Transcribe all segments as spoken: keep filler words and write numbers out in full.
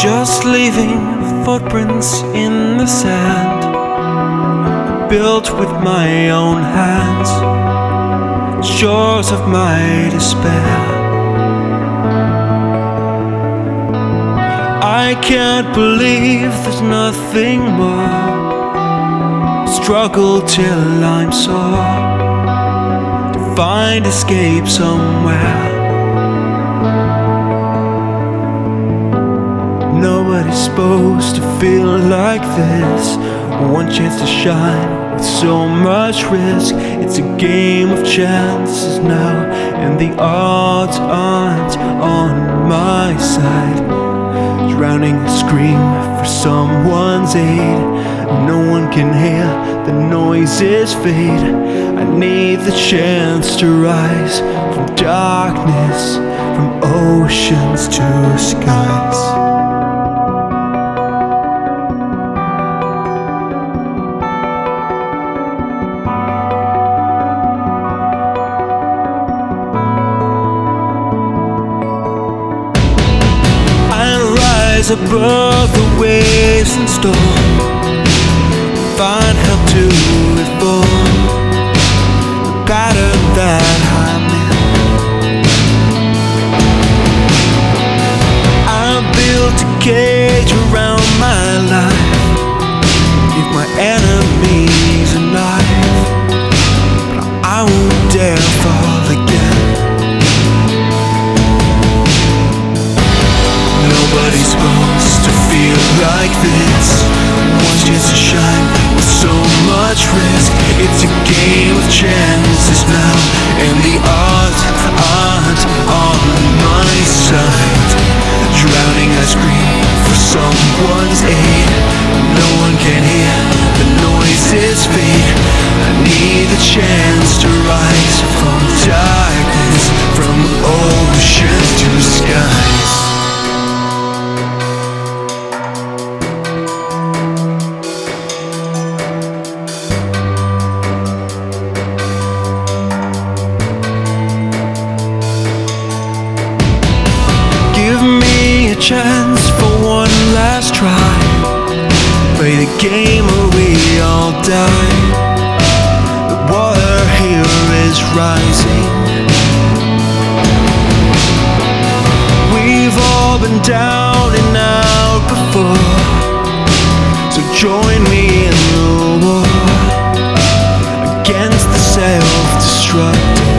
just leaving footprints in the sand, built with my own hands, shores of my despair. I can't believe there's nothing more. Struggle till I'm sore to find escape somewhere. Nobody's supposed to feel like this. One chance to shine with so much risk. It's a game of chances now, and the odds aren't on my side. Drowning a scream for someone's aid. No one can hear, the noises fade. I need the chance to rise from darkness, from oceans to skies. Above the waves and storm, find help to reform the pattern that I'm in. I built a cage around my life, give my enemies a knife, but I won't dare fall again. Nobody's supposed to feel like this. One chance to shine with so much risk. It's a game of chances now, and the odds aren't on my side. Drowning I scream for someone's aid. No one can hear, the noises fade. I need the chance to rise from darkness, from oceans to skies. Chance for one last try. Play the game or we all die. The water here is rising. We've all been down and out before, so join me in the war against the self-destructive.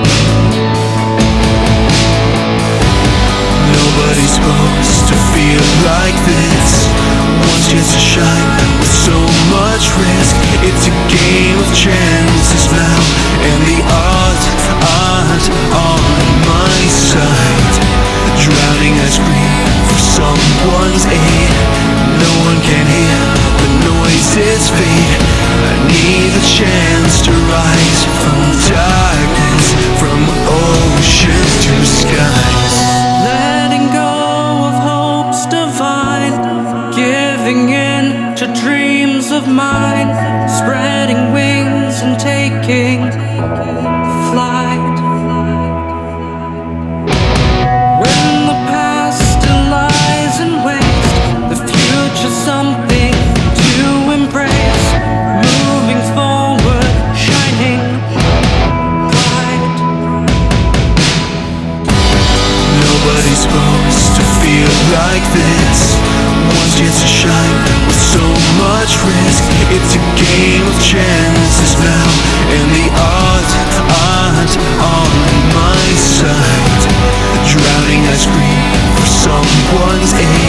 Nobody's supposed to feel like this. One chance to shine with so much risk. It's a game of chances now, and the odds aren't on my side. Drowning I scream for someone's aid. No one can hear, the noises fade. I need the chance to rise from darkness, from oceans to skies. To dreams of mine, spreading wings and taking flight. When the past still lies in waste, the future something to embrace. Moving forward, shining bright. Nobody's supposed to feel like this. One chance to shine with so much risk. It's a game of chances now, and the odds aren't on my side. Drowning I scream for someone's aid.